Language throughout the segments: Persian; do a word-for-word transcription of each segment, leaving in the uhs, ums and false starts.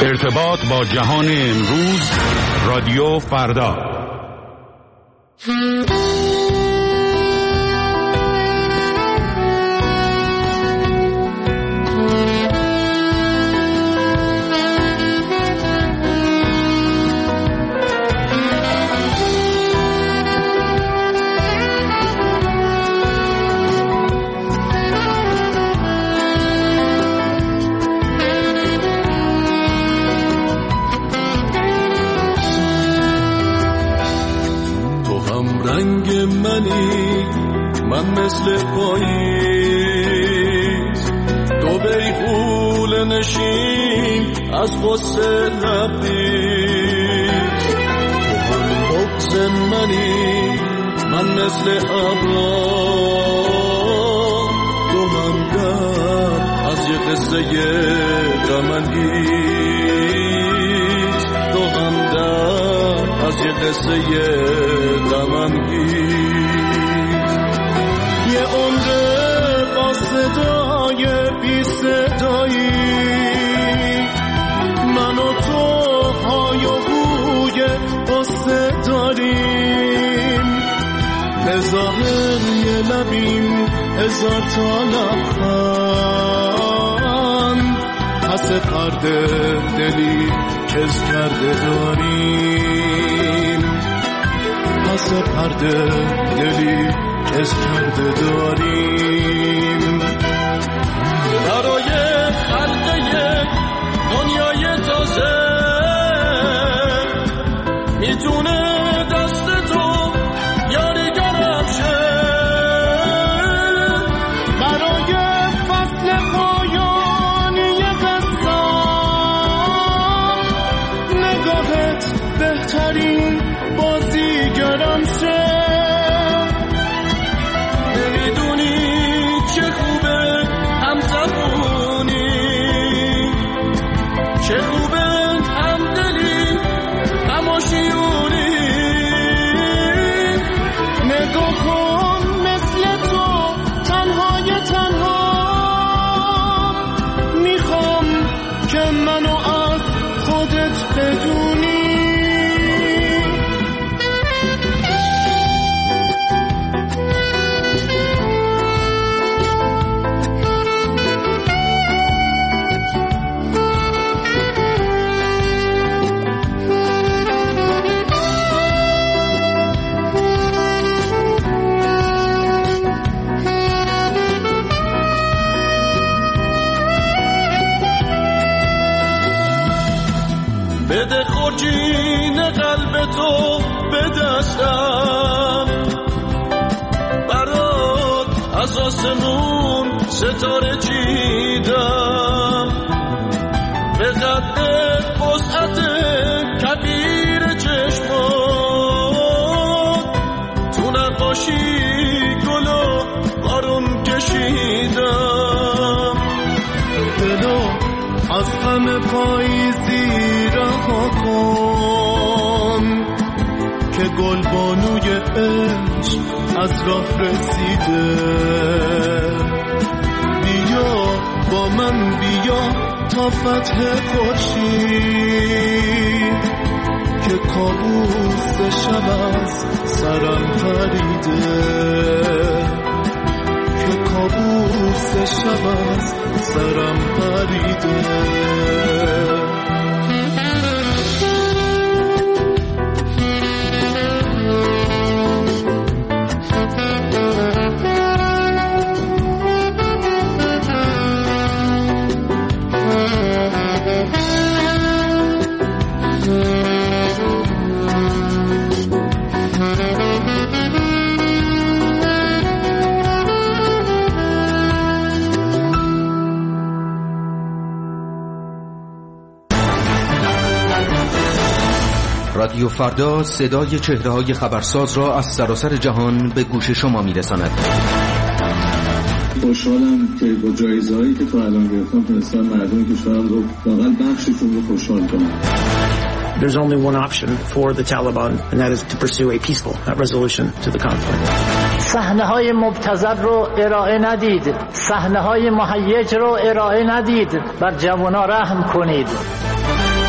ارتباط با جهان امروز، رادیو فردا. من مثل پاییز تو بیغول نشین از غصه لبریز. تو هم بغض منی من مثل ابرام، تو هم در از یه قصه غم انگیز، تو هم در از یه قصه غم انگیز. یه عمره با صدای بی صدایی من و تو های و بوی قصه داریم، به ظاهر یه لبیم هزار تا لبخند، پس پرده دلی کز کرده داریم، پس پرده دلی کز کرده داریم. برای خلق یک دنیای تازه میتونه دست تو یاریگرم شه، برای فصل پایانی قصه نگاهت بهترین بازیگرم شه. چه خوبه هم دلی هم آشیونی، نگاه کن مثل تو تنهای تنها، میخوام که منو از خودت بدونی. بده خورجین قلب تو به دستم، برات از آسمون ستاره چیدم، به قد وسعت کبیر چشمات تو نقاشی گل و بارون کشیدم. دلو از غم پاییزی رها کن که گلبانوی عشق از راه رسیده، بیا با من بیا تا فتح خورشید که کابوس شب از سرم پریده، که کابوس شب از سرم پریده. رادیو فردا صدای چهره‌های خبرساز را از سراسر جهان به گوش شما می‌رساند. خوشحالم که با جایزه‌هایی که تا الان گرفتم تونستم مردم کشورم رو واقعا بخششون رو خوشحال کنم. There's only one option for the Taliban, and that is to pursue a peaceful resolution to the conflict. صحنه‌های مبتذل رو ارائه ندید، صحنه‌های مهیج رو ارائه ندید، بر جوانان رحم کنید.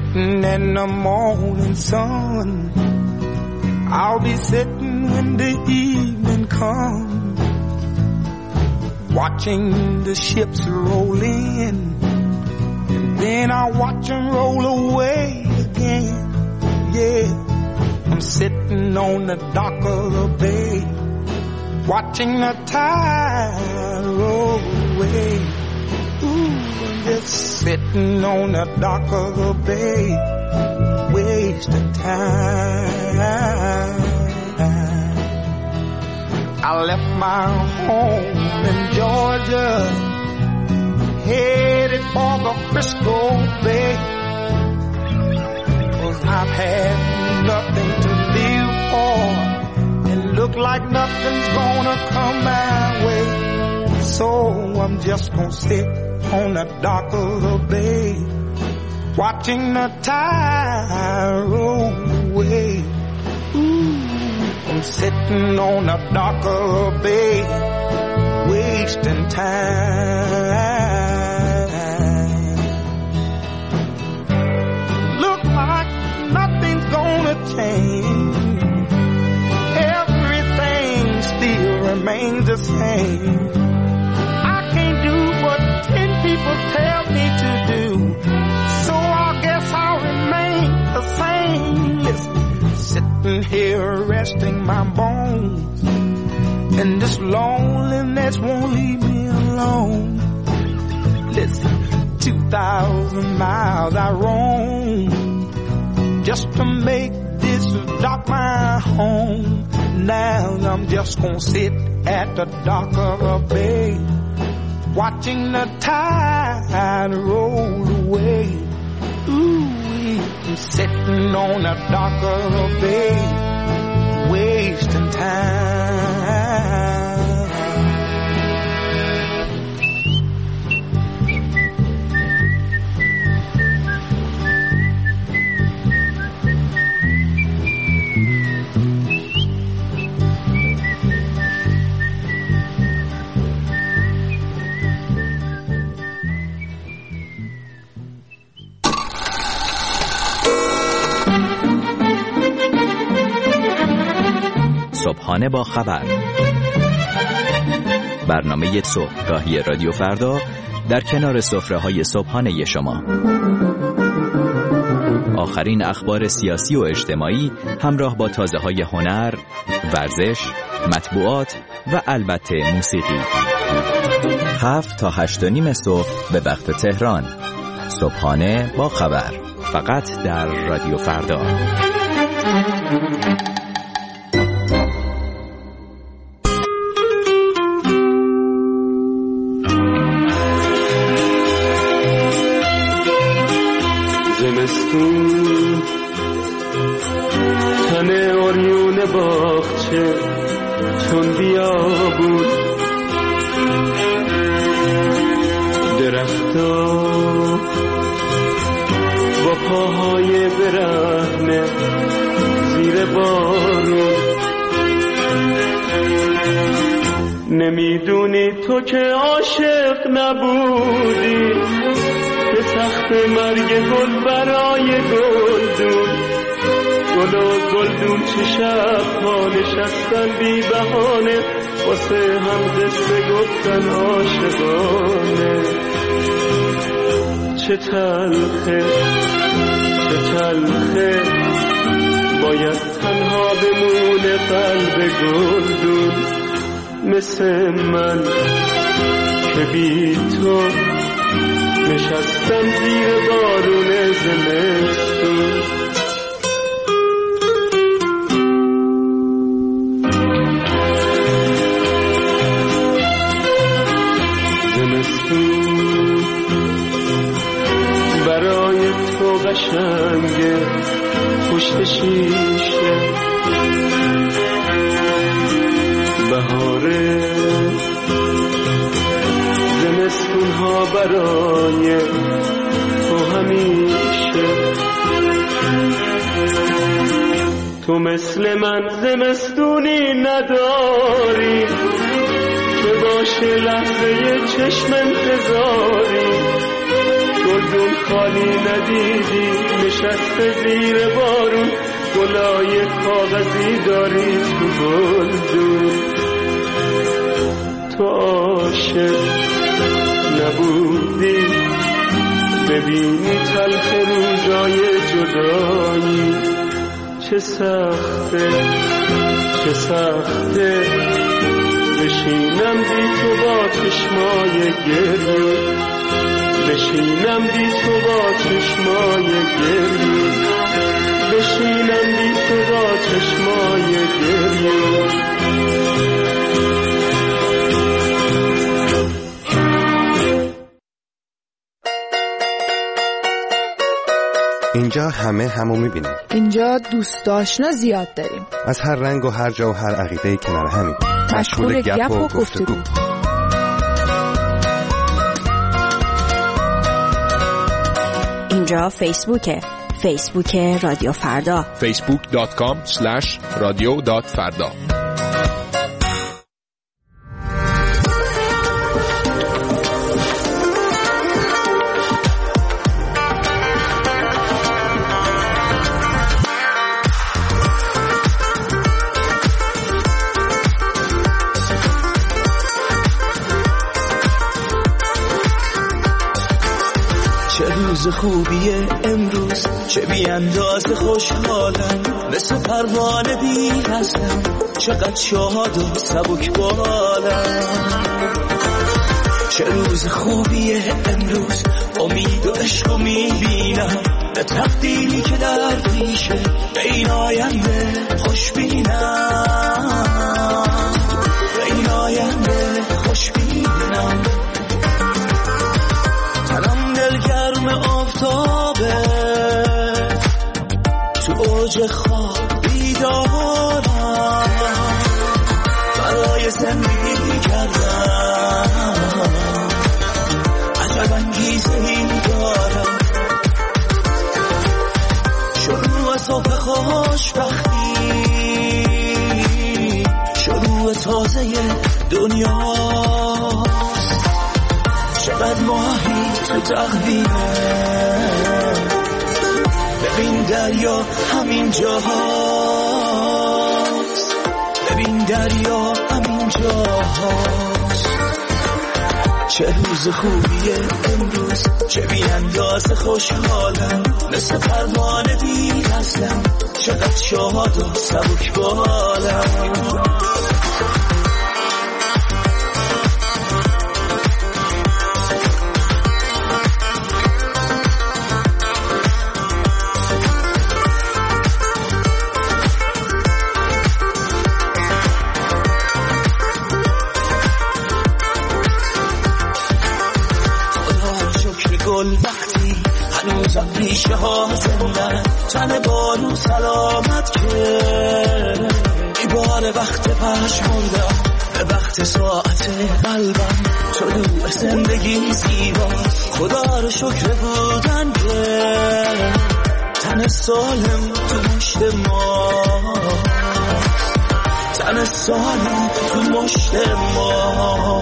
sitting in the morning sun. I'll be sitting when the evening comes, watching the ships roll in, and then I'll watch them roll away again. Yeah, I'm sitting on the dock of the bay, watching the tide roll away. Ooh, I'm just sitting on the dock of the bay, wasting time. I left my home in Georgia, headed for the Frisco Bay, 'cause I've had nothing to live for, and look like nothing's gonna come my way. So I'm just gonna sit on the dock of the bay, watching the tide roll away. Ooh, I'm sitting on the dock of the bay, wasting time. Look like nothing's gonna change, everything still remains the same. I can't do what ten people tell me to do, so I guess I'll remain the same. Listen, sitting here resting my bones, and this loneliness won't leave me alone. Listen, two thousand miles I roam just to make this dock my home. Now I'm just gonna sit at the dock of a bay, watching the tide roll away. Ooh, I'm sitting on the dock of the bay, wasting time. صبحانه با خبر، برنامه صبحگاهی رادیو فردا در کنار سفره‌های صبحانه شما. آخرین اخبار سیاسی و اجتماعی همراه با تازه‌های هنر، ورزش، مطبوعات و البته موسیقی. هفت تا هشت و نیم صبح به وقت تهران. صبحانه با خبر، فقط در رادیو فردا. زمستون تن اوریون باغچه چون بیا بود، درختا با پاهای برهنه زیر بارون. نمیدونی تو که عاشق نبودی، به تخت مرگ گل برای گلدون. گل و گلدون چه شب ها نشستن بی بهانه، واسه هم قصه گفتن عاشقانه. چه تلخه چه تلخه باید تنها بمونه قلب گلدون، مثل من که بی تو نشستم زیر بارون زمستون. زمستون برای تو قشنگه پشت شیشه، بهاره زمستون ها برای تو همیشه. تو مثل من زمستونی نداری که باشه لحظه چشم انتظاری. تو گلدون خالی ندیدی نشسته زیر بارون گلای کاغذی داری تو گلدون تو عاشق نبودی ببینی تلخ روزای جدایی چه سخته چه سخته بشینم بی تو با چشمای گریه بشینم بی تو با چشمای گریه بشینم بی تو با چشمای گریه اینجا همه همو میبینیم. اینجا دوست آشنا زیاد داریم. از هر رنگ و هر جا و هر عقیده کنار همیم. مشغول گپ و گفتگو. اینجا فیسبوکه. فیسبوک رادیو فردا. فیسبوک دات کام اسلش رادیو دات فردا. روز خوبیه امروز چه بی اندازه خوشحالم مثل پروانه بی هستم چقدر شاد و سبک بالم چه روز خوبیه امروز امید و عشق و میبینم به تقدیری که در پیشه به این آینده خوش بینم به این آینده خوش بینم تنم دلگرم آفتابه تو اوج خواب بیدارم برای زندگی کردم عجب انگیزه ای دارم شروع صبح خوشبختی شروع تازه دنیاست چقدر ماهی تو تقویمه ببین دریا همین جاهاست ببین دریا همین جاهاست چه روز خوبیه امروز چه بی اندازه خوشحالم مثل پروانه بی هستم چقدر شاد و سبک بالم وقتی هنوزم ریشه ها زندن تن بارو سلامت که ای بار وقت پشمردم به وقت ساعت قلبم طلوع زندگی زیبا خدا رو شکر بودن که تن سالم تو مشت ما تن سالم تو مشت ما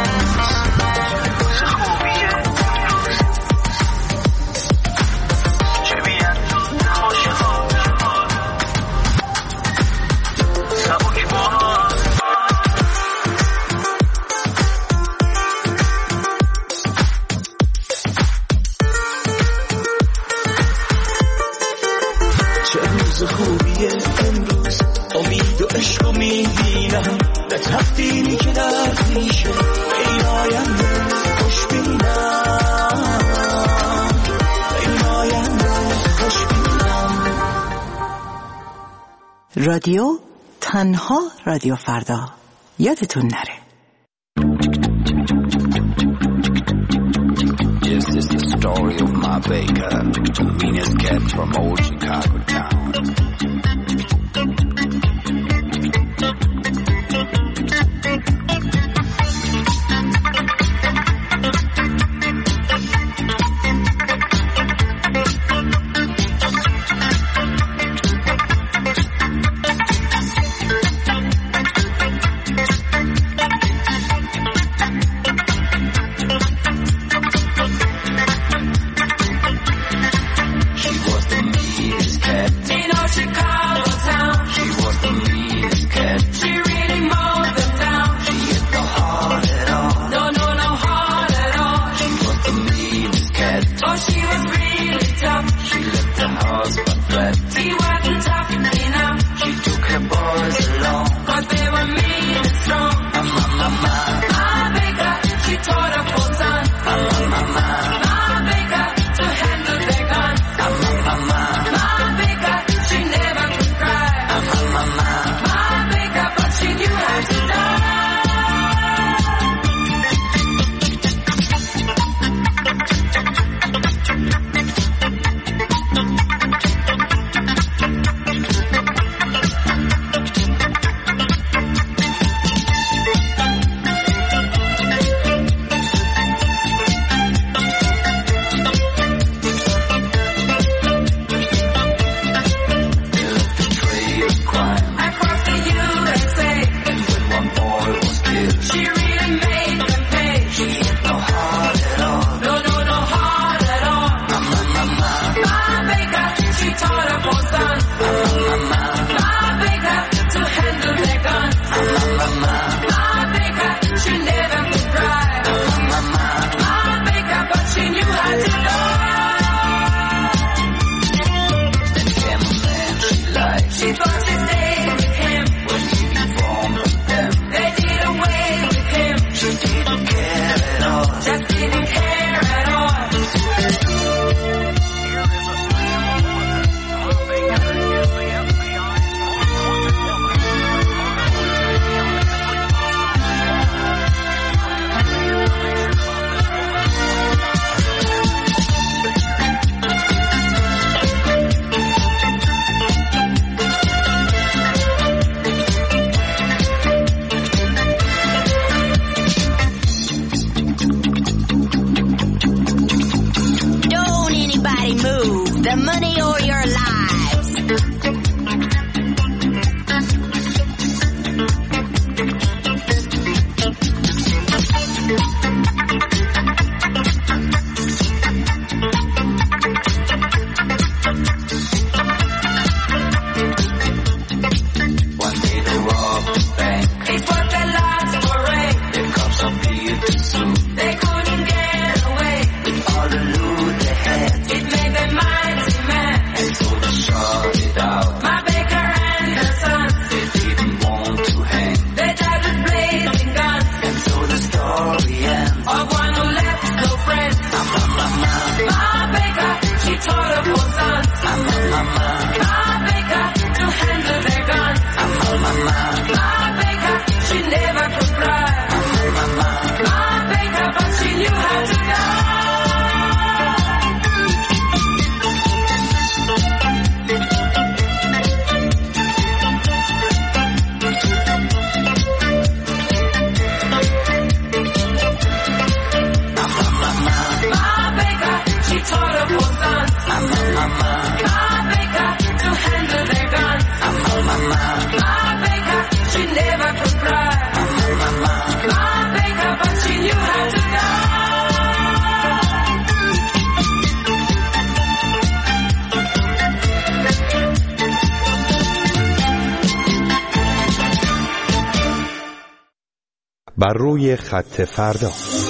خوبیه امروز امید و عشق و میبینم به تقدیری که در پیشه به این آینده خوش بینم به این آینده خوش بینم رادیو تنها رادیو فردا یادتون نره This is the story of my baker, the meanest cat from old Chicago town. mind. My baker, she never could cry. My baker, but she knew how to die. بر روی خط فردا.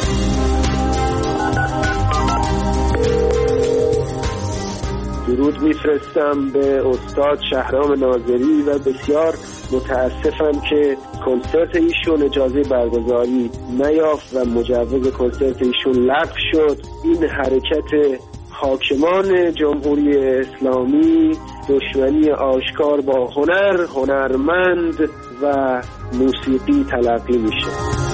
درود میفرستم به استاد شهرام ناظری و بسیار متاسفم که کنسرت ایشون اجازه برگزاری نیافت و مجوز کنسرت ایشون لغو شد. این حرکت حاکمان جمهوری اسلامی دشمنی آشکار با هنر، هنرمند و موسیقی تلقی میشه.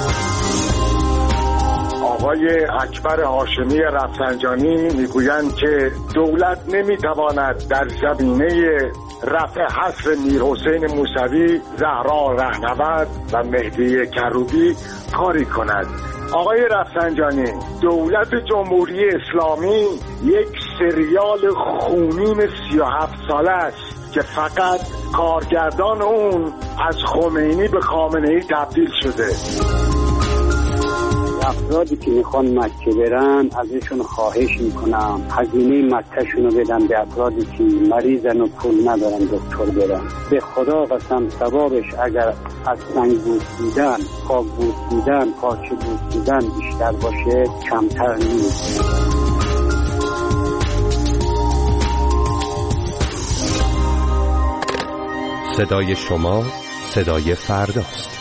آقای اکبر هاشمی رفسنجانی میگویند که دولت نمیتواند در زمینه رفع حصر میرحسین موسوی، زهرا رهنورد و مهدی کروبی کاری کند. آقای رفسنجانی، دولت جمهوری اسلامی یک سریال خونین سی و هفت ساله است که فقط کارگردان اون از خمینی به خامنه‌ای تبدیل شده. افرادی که میخوان مکه برن ازشون خواهش میکنم هزینه مکهشون رو بدن به افرادی که مریضن و پول ندارن دکتر برن. به خدا قسم ثوابش اگر از سنگ بوسیدن، خاک بوسیدن، پاچه بوسیدن بیشتر باشه کمتر نیست. صدای شما صدای فرداست.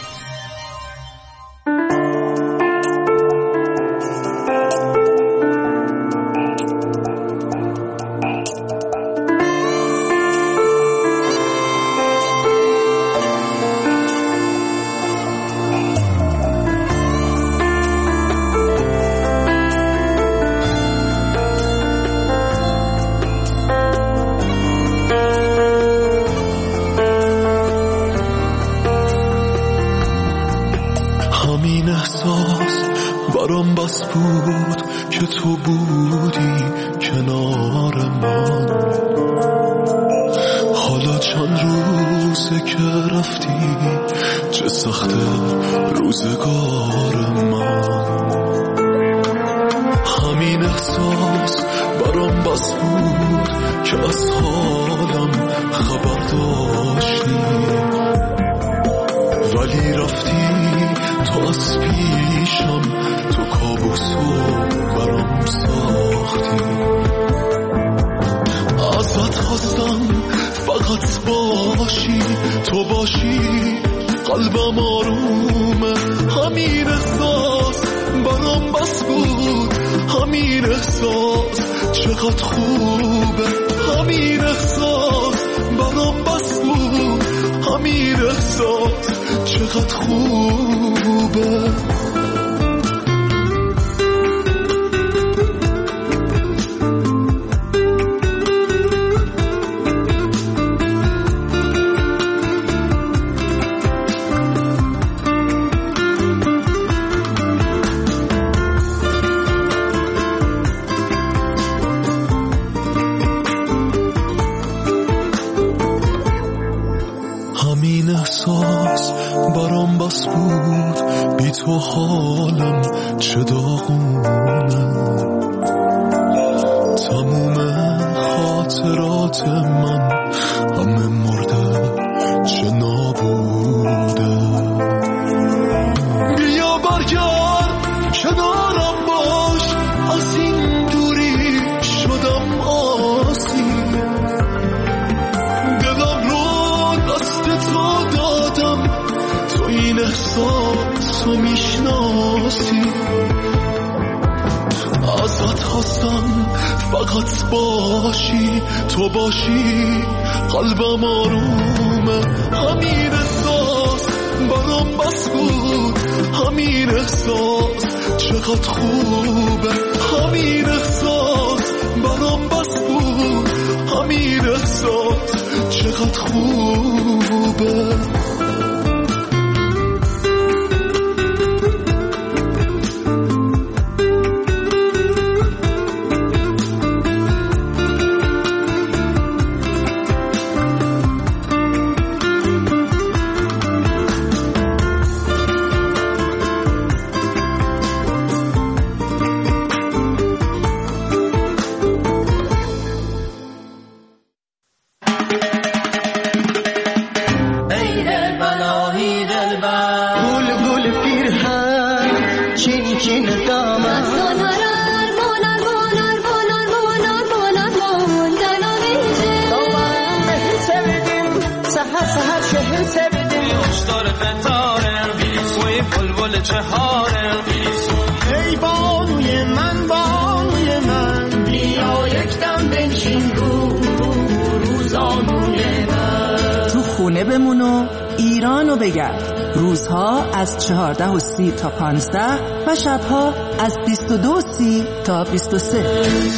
sevdim kuşlar فتاره وی بلبل چهاره ای بانوی من بانوی من بیا یکدم بنشین رو روزانوی من تو خونه بمون و ایرانو بگرد. روزها از چهارده و سی تا پانزده و شبها از بیست و دو و سی تا بیست و سه.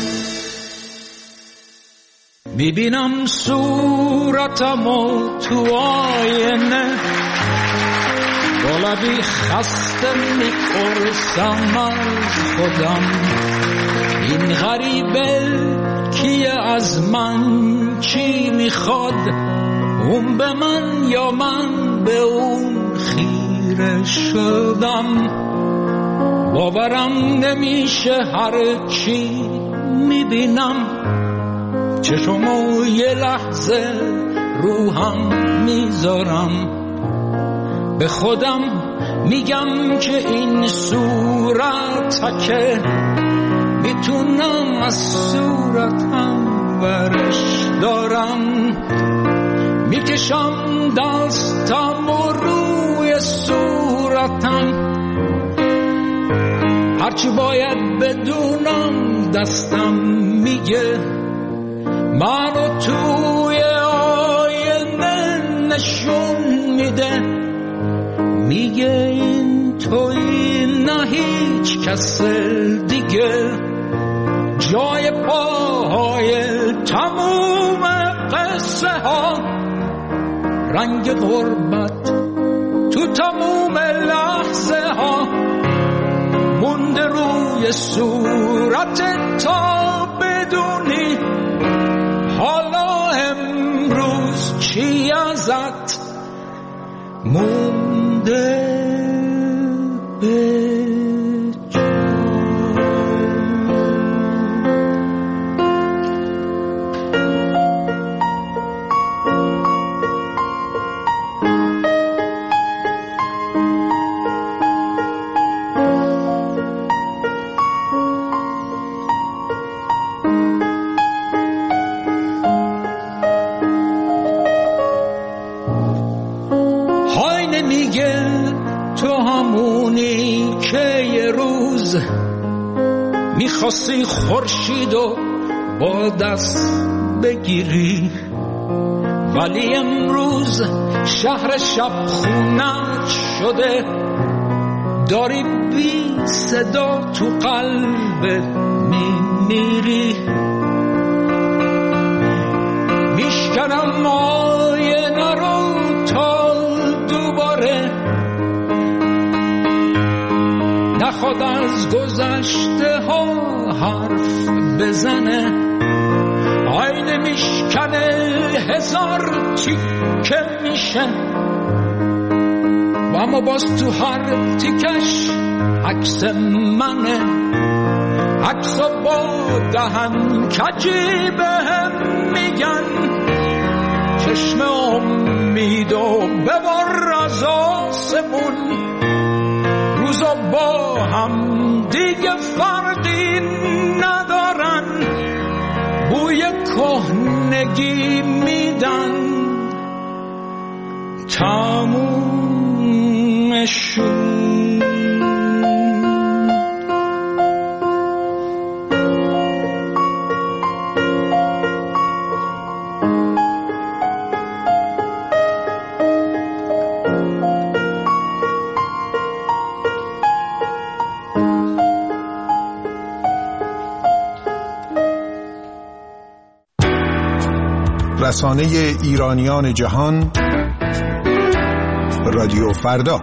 میبینم صورتمو تو آینه با لبی خسته میپرسم از خودم این غریبه کیه از من چی میخواد اون به من یا من به اون خیره شدم باورم نمیشه هر چی میبینم چشمو یه لحظه روحم میذارم به خودم میگم که این صورت که میتونم از صورتم ورش دارم میکشم دستم و روی صورتم هرچی باید بدونم دستم میگه منو توی آینه نشون میده میگه این توی نه هیچ کس دیگه جای پاهای تموم قصه ها رنگ غربت تو تموم لحظه ها مونده روی صورت تا بدونی حالا امروز چی ازت مونده به میخواستی خورشید و با دست بگیری ولی امروز شهر شب خونت شده داری بی صدا تو قلبت میمیری میشکنم آینه رو تا دوباره نخواد از گذشته ها حرف بزنه آینه میشکنه هزار تیکه میشه و اما باز تو هر تیکش عکس منه عکس با دهن کجی بهم میگن چشم امید و ببر از آسمون روزا با هم دیگه فرقی ندارن بوی کهنگی میدن تمومشون رسانه ایرانیان جهان رادیو فردا.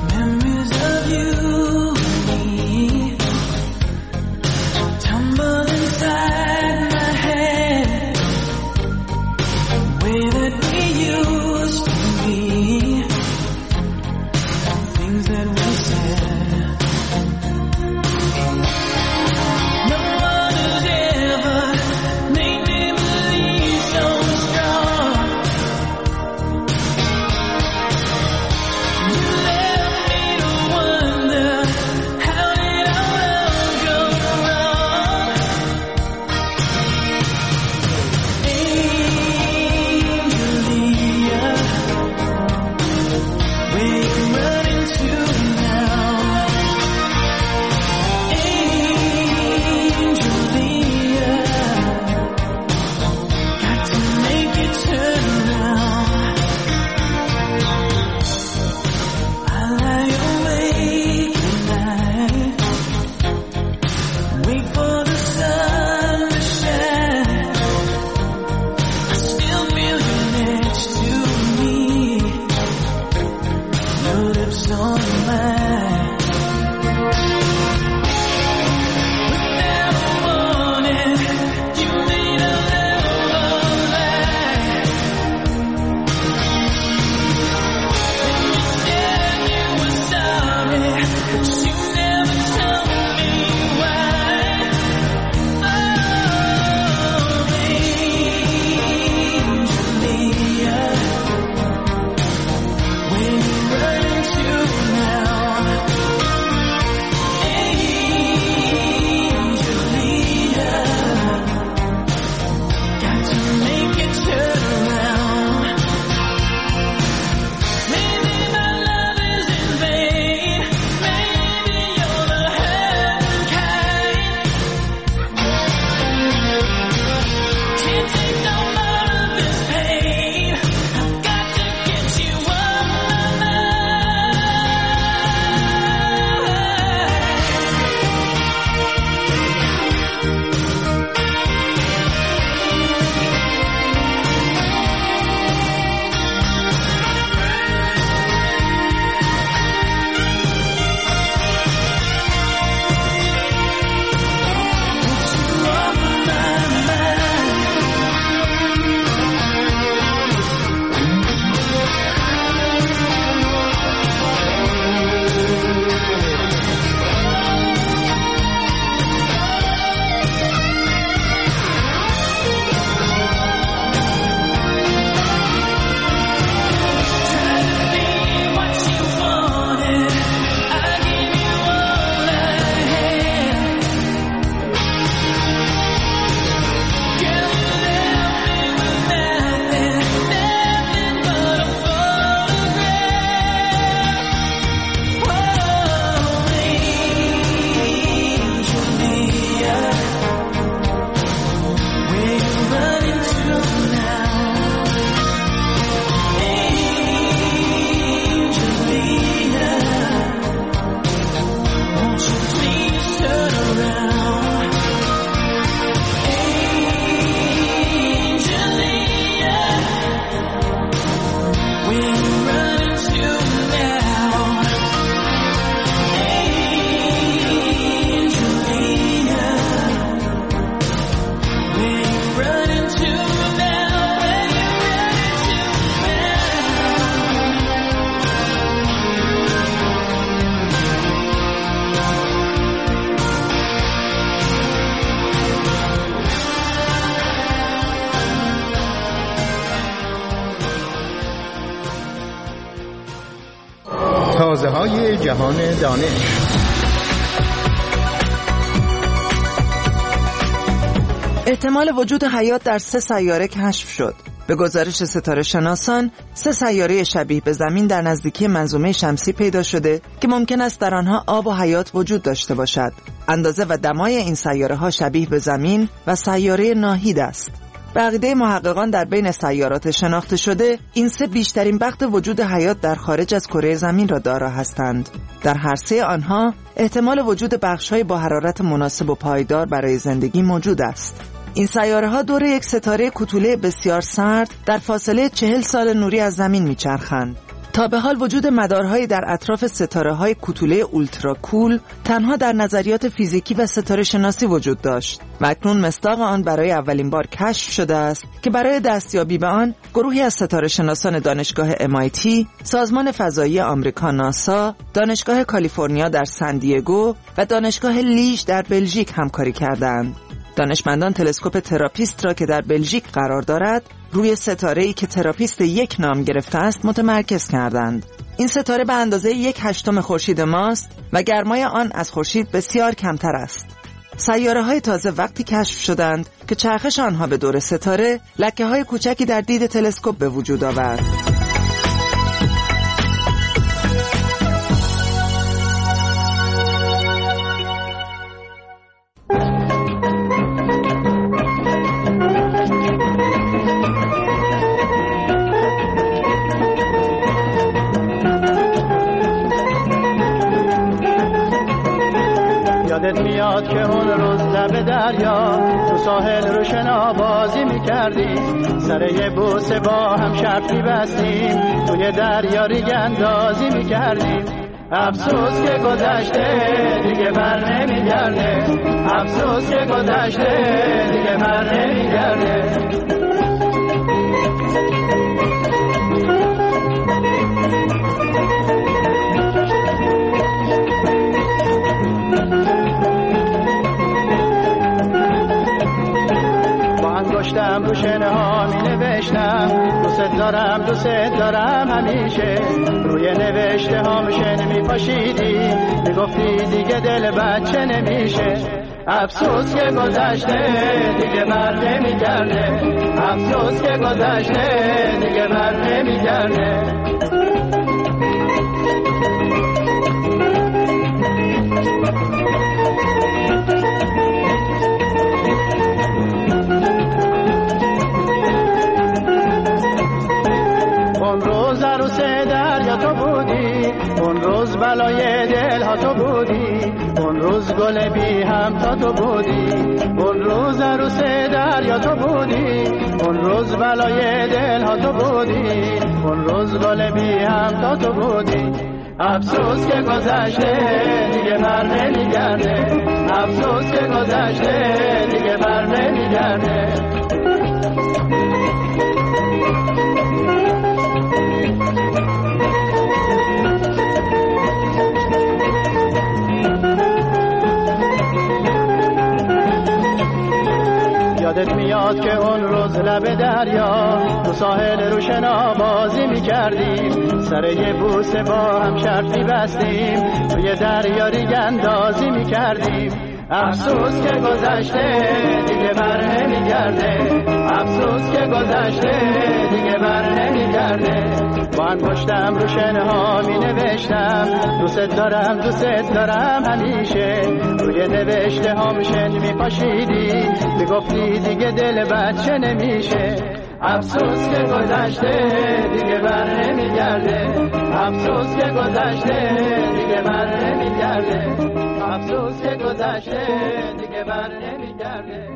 Tumble wait for the sun to shine. I still feel you next to me, your lips on mine. Without warning, you made a little lie. When you said you were sorry, you never told me why. Oh, Angelia, where you running to now? Angelia, got to make it turn around. Maybe my love is in vain. Maybe you're the hurt kind. Can't take no more of this pain. I've got to get you off my mind. تازه‌های جهان دانش. احتمال وجود حیات در سه سیاره کشف شد. به گزارش ستاره شناسان، سه سیاره شبیه به زمین در نزدیکی منظومه شمسی پیدا شده که ممکن است در آنها آب و حیات وجود داشته باشد. اندازه و دمای این سیاره ها شبیه به زمین و سیاره ناهید است. به عقیده محققان در بین سیارات شناخته شده، این سه بیشترین بخت وجود حیات در خارج از کره زمین را دارا هستند. در هر سه آنها احتمال وجود بخش‌های با حرارت مناسب و پایدار برای زندگی موجود است. این سیاره ها دور یک ستاره کوتوله بسیار سرد در فاصله چهل سال نوری از زمین میچرخند. تا به حال وجود مدارهایی در اطراف ستاره‌های کوتوله اولترا کول تنها در نظریات فیزیکی و ستاره شناسی وجود داشت و اکنون مصداق آن برای اولین بار کشف شده است که برای دستیابی به آن گروهی از ستاره شناسان دانشگاه ام آی تی، سازمان فضایی آمریکا ناسا، دانشگاه کالیفرنیا در سن دیگو و دانشگاه لیژ در بلژیک همکاری کردند. دانشمندان تلسکوپ تراپیست را که در بلژیک قرار دارد روی ستاره‌ای که تراپیست یک نام گرفته است متمرکز کردند. این ستاره به اندازه یک هشتم خورشید ماست و گرمای آن از خورشید بسیار کمتر است. سیاره‌های تازه وقتی کشف شدند که چرخش آنها به دور ستاره لکه‌های کوچکی در دید تلسکوپ به وجود آورد. یادت میاد که اون روز لب دریا تو ساحل رو شنا بازی میکردیم، سر یه بوسه با هم شرط میبستیم، توی دریا ریگ اندازی میکردیم. افسوس که گذشته دیگه بر نمیگرده، افسوس که گذشته دیگه بر نمیگرده. انگشتم رو شنه ها می نوشتم دوست دارم دوست دارم همیشه، روی نوشته ها شنه می پاشیدی می گفتی دیگه دل بچه نمیشه. افسوس که گذشته دیگه بر نمیگرده، افسوس که گذشته دیگه بر نمیگرده. اون روز عروس دریا تو بودی، اون روز بلای دل ها تو بودی، اون روز گل بی هم تا تو بودی، اون روز عروس دریا تو بودی، اون روز بلای دل ها تو بودی، اون روز گل بی هم تا تو بودی. افسوس که گذشته دیگه بر نمیگرده، افسوس که گذشته دیگه بر نمیگرده. یادت میاد که اون روز لب دریا تو ساحل رو شنا بازی میکردیم، سر یه بوسه با هم شرط میبستیم، توی دریا ریگ اندازی میکردیم. افسوس که گذشته دیگه بر نمیگرده، افسوس که گذشته دیگه بر نمیگرده. با انگشتم رو شنه ها می نوشتم دوست دارم دوست دارم همیشه، روی نوشته ها شن می پاشیدی می گفتی دیگه دل بچه نمیشه. افسوس که گذشته دیگه بر نمیگرده، افسوس که گذشته دیگه بر نمیگرده، افسوس که گذشته دیگه بر نمیگرده.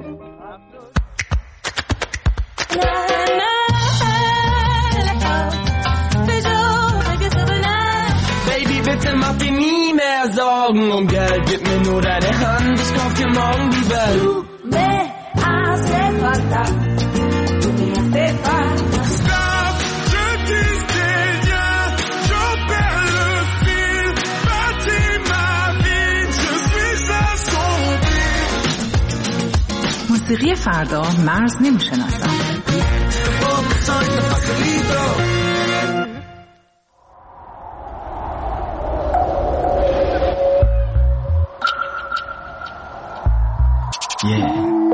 Baby, bitte mach dir nie mehr Sorgen um Geld, gib mir nur deine Hand, ich kauf dir morgen die Welt. Du me hace falta, tu me hace falta. Stop, je disais rien, je perds le fil, bâtis ma vie, je suis assombri. موسیقی فردا مرز نمیشناسد. Yeah,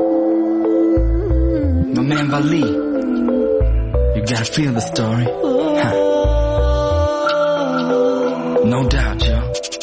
my man Vali, you gotta feel the story, huh? No doubt, yo.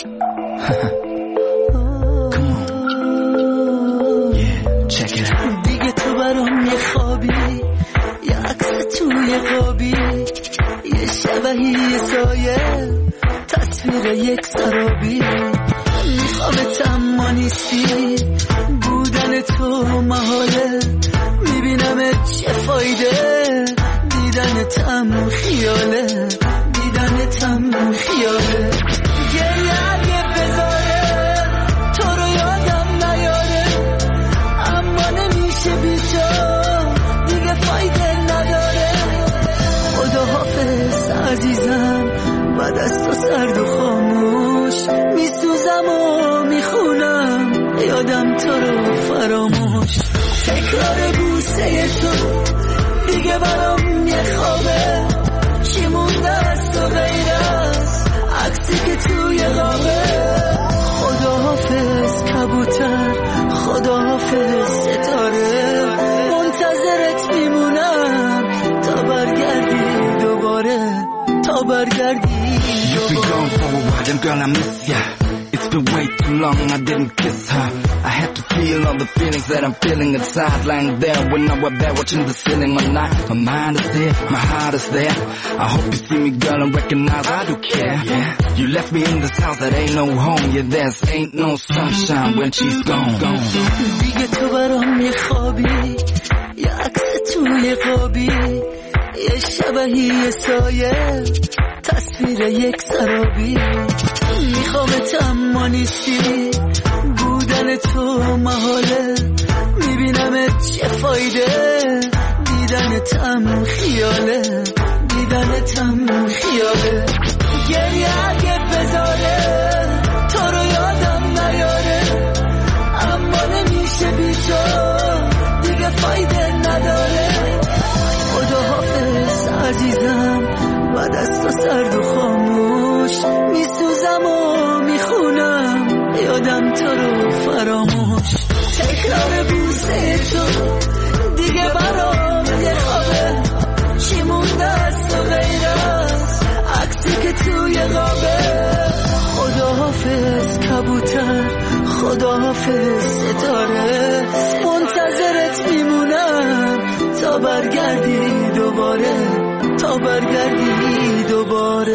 Come on, yeah, check it out. دیگه تو برام یه خوابی، یه عکس توی قابی، یه شبهی یه سایه، تصویر یک سرابی. میخوامت اما نیستی، بودن تو محاله، میبینم چه فایده، دیدن تم خیاله، دیدن تم خیاله. گریه اگه بذاره تو رو یادم نیاره، اما نمیشه بی تو دیگه فایده نداره. خدا حافظ عزیزم، بعد از تو سرد و خاموش میسوزم و میخونم یادم تو رو فراموش. تکرار بوسه تو دیگه برام یه خوابه، چی مونده از تو غیر از عکسی که توی قابه. خدا حافظ کبوتر، خدا حافظ ستاره، منتظرت میمونم تا برگردی دوباره، تا برگردی. You've been gone for a while, and girl I miss ya. It's been way too long, I didn't kiss her. I had to feel feel all the feelings that I'm feeling inside. Lying there when I was there watching the ceiling all night. My mind is there, my heart is there. I hope you see me, girl, and recognize I do care. Yeah. You left me in this house that ain't no home. Yeah, there's ain't no sunshine when she's gone. gone. دیگه تو برام میخوابی، یه عکس توی قابی، یه شبهی یه سایه، تصویر یک سرابی. میخوامت اما نیستی، بودن تو محاله. میبینمت چه فایده، دیدنتم خیاله، دیدنتم خیاله. گریه اگه بذاره تو رو یادم نیاره، اما نمیشه بی تو، دیگه فایده نداره. خداحافظ عزیزم، بعد از تو سرد و خاموش میسوزم و میخونم، یادم تو رو فراموش. تکرار بوسه تو دیگه برام یه خوابه، چی مونده از تو غیر از عکسی که توی قابه. خداحافظ کبوتر، خداحافظ ستاره، منتظرت میمونم تا برگردی دوباره، تا برگردی دوباره.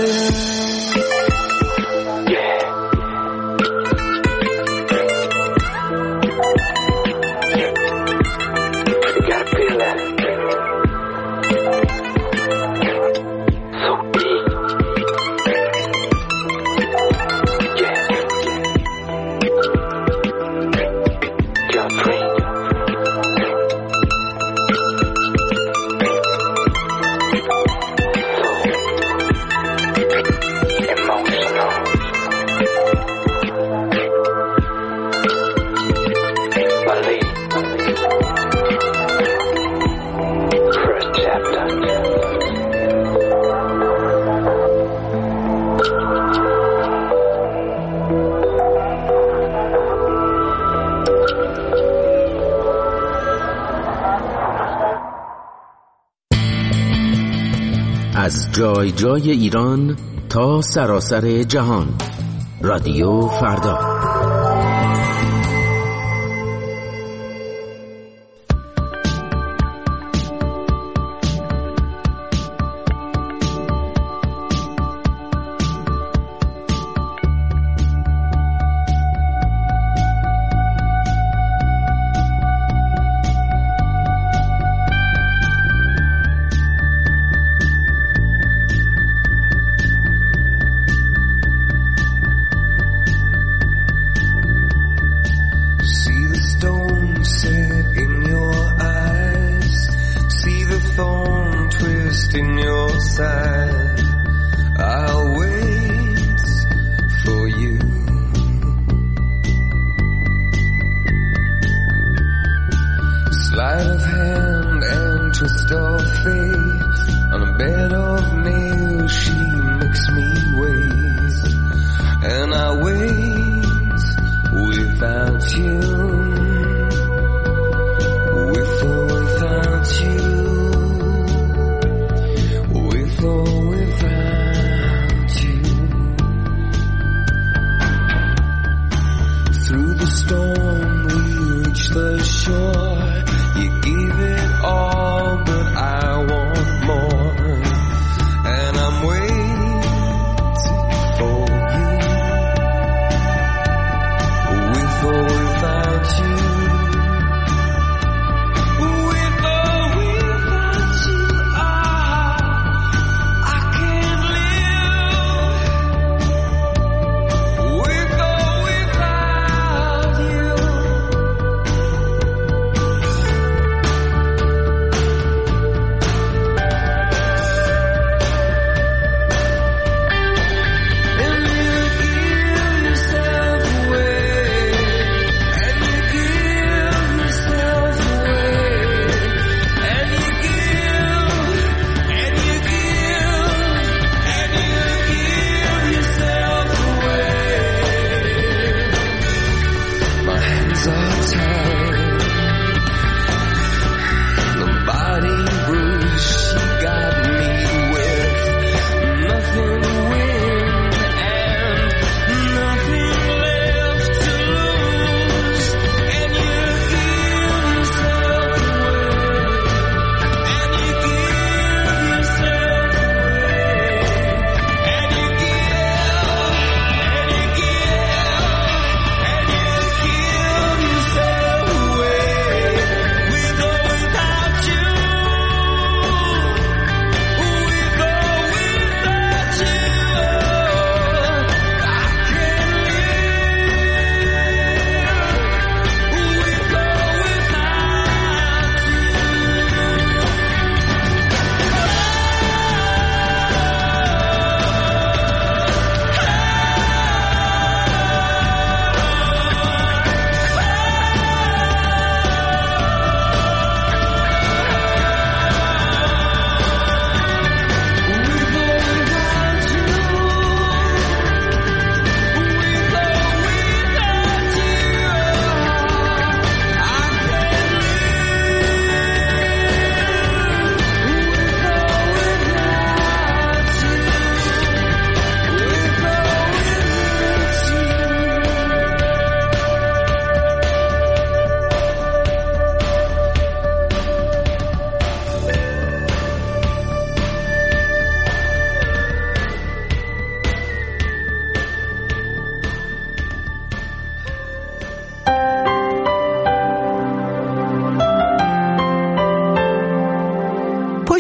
از جای جای ایران تا سراسر جهان، رادیو فردا.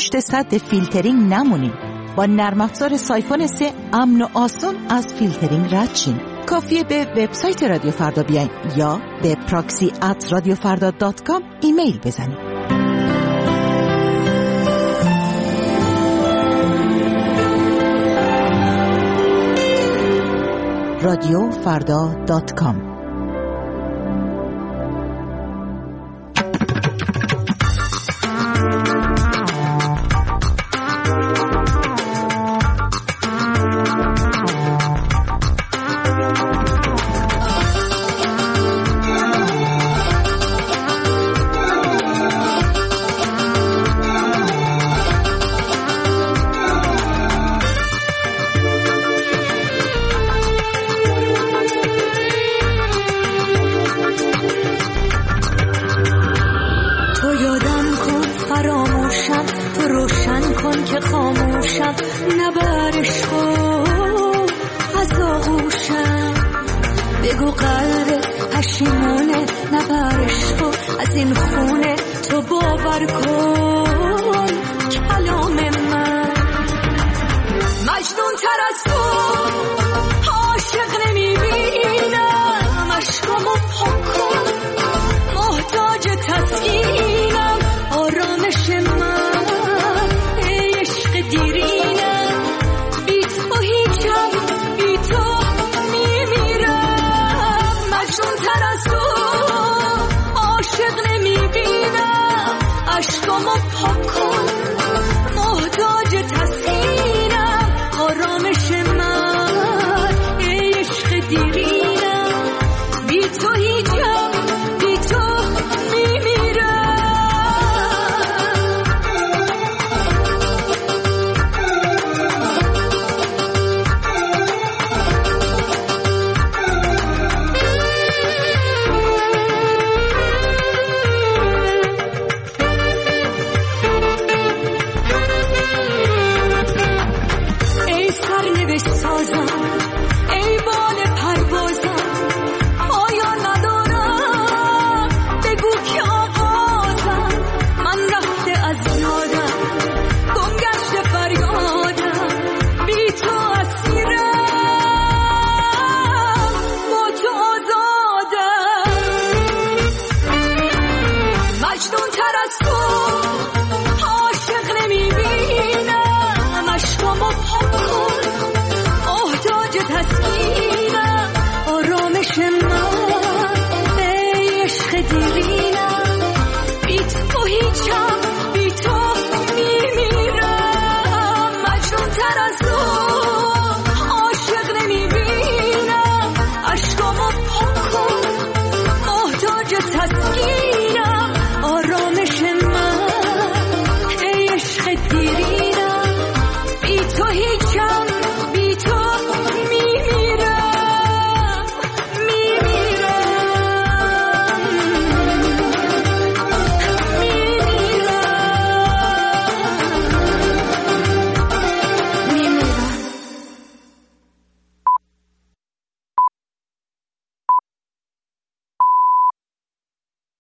پشت سد فیلترینگ نمونین. با نرم افزار سایفون سه امن و آسان از فیلترینگ رد شین. کافیه به وبسایت رادیو فردا بیاین یا به پراکسی ات رادیو فردا دات کام ایمیل بزنید. رادیو فردا دات کام. Touch